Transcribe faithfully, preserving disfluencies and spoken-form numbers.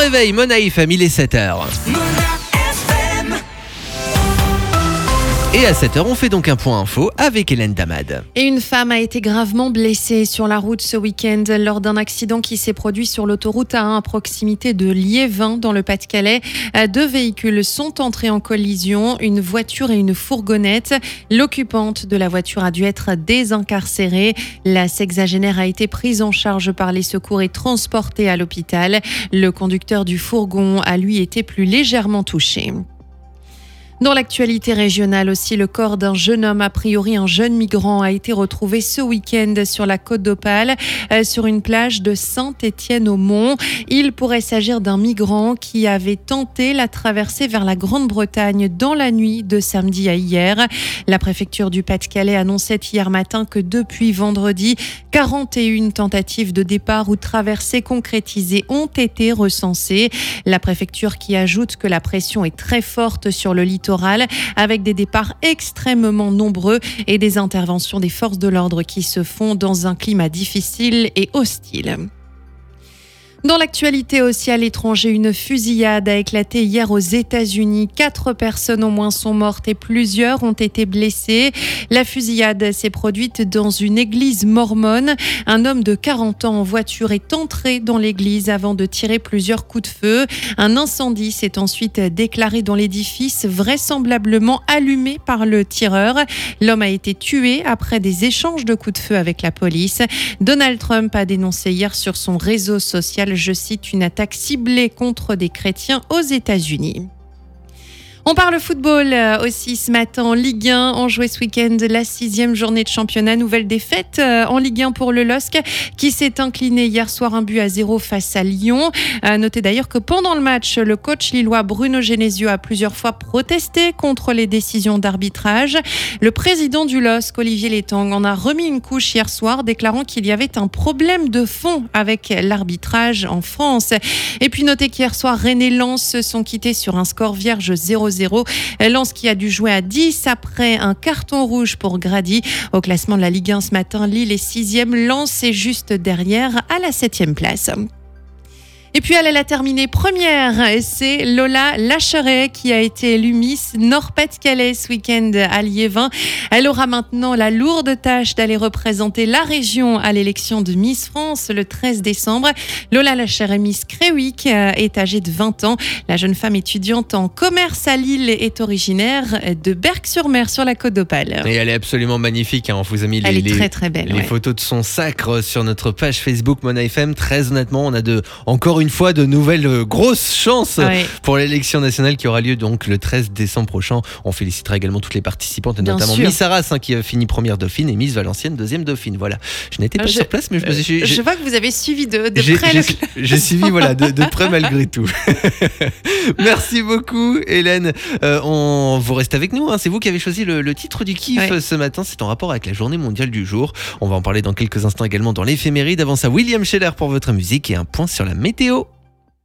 réveil, Mona F M, il est sept heures. Et à sept heures, on fait donc un point info avec Hélène Damad. Et une femme a été gravement blessée sur la route ce week-end lors d'un accident qui s'est produit sur l'autoroute A un à proximité de Liévin dans le Pas-de-Calais. Deux véhicules sont entrés en collision, une voiture et une fourgonnette. L'occupante de la voiture a dû être désincarcérée. La sexagénaire a été prise en charge par les secours et transportée à l'hôpital. Le conducteur du fourgon a lui été plus légèrement touché. Dans l'actualité régionale aussi, le corps d'un jeune homme, a priori un jeune migrant, a été retrouvé ce week-end sur la côte d'Opale, euh, sur une plage de Saint-Étienne-au-Mont. Il pourrait s'agir d'un migrant qui avait tenté la traversée vers la Grande-Bretagne dans la nuit de samedi à hier. La préfecture du Pas-de-Calais annonçait hier matin que depuis vendredi, quarante et une tentatives de départ ou traversées concrétisées ont été recensées. La préfecture qui ajoute que la pression est très forte sur le littoral, avec des départs extrêmement nombreux et des interventions des forces de l'ordre qui se font dans un climat difficile et hostile. Dans l'actualité aussi à l'étranger, une fusillade a éclaté hier aux États-Unis. Quatre personnes au moins sont mortes et plusieurs ont été blessées. La fusillade s'est produite dans une église mormone. Un homme de quarante ans en voiture est entré dans l'église avant de tirer plusieurs coups de feu. Un incendie s'est ensuite déclaré dans l'édifice, vraisemblablement allumé par le tireur. L'homme a été tué après des échanges de coups de feu avec la police. Donald Trump a dénoncé hier sur son réseau social, je cite, une attaque ciblée contre des chrétiens aux États-Unis. On parle football aussi ce matin en Ligue un. On jouait ce week-end la sixième journée de championnat. Nouvelle défaite en Ligue un pour le L O S C qui s'est incliné hier soir un but à zéro face à Lyon. À noter d'ailleurs que pendant le match, le coach lillois Bruno Genesio a plusieurs fois protesté contre les décisions d'arbitrage. Le président du L O S C, Olivier Létang, en a remis une couche hier soir, déclarant qu'il y avait un problème de fond avec l'arbitrage en France. Et puis notez qu'hier soir, Rennes et Lens se sont quittés sur un score vierge zéro zéro. Lens qui a dû jouer à dix après un carton rouge pour Grady. Au classement de la Ligue un ce matin, Lille est sixième, Lens est juste derrière à la septième place. Et puis elle, elle a terminé première, c'est Lola Lacheret qui a été élue Miss Nord-Pas-de-Calais ce week-end à Liévin. Elle aura maintenant la lourde tâche d'aller représenter la région à l'élection de Miss France le treize décembre. Lola Lacheret, Miss Créwick, est âgée de vingt ans. La jeune femme étudiante en commerce à Lille est originaire de Berck-sur-Mer sur la côte d'Opale. Et elle est absolument magnifique, hein. On vous a mis les, elle est les, très, très belle, les ouais. photos de son sacre sur notre page Facebook Mona F M. Très honnêtement, on a de, encore une fois de nouvelles euh, grosses chances ouais. pour l'élection nationale qui aura lieu donc le treize décembre prochain. On félicitera également toutes les participantes, Bien notamment sûr. Miss Arras hein, qui a fini première dauphine et Miss Valenciennes deuxième dauphine. Voilà. Je n'étais pas je, sur place, mais je me suis. Je vois que vous avez suivi de, de j'ai, près. J'ai, le... j'ai suivi voilà de, de près malgré tout. Merci beaucoup, Hélène. Euh, on vous reste avec nous. Hein. C'est vous qui avez choisi le, le titre du kiff ouais. ce matin. C'est en rapport avec la Journée mondiale du jour. On va en parler dans quelques instants également dans l'éphéméride. Avant ça, William Scheller pour votre musique et un point sur la météo.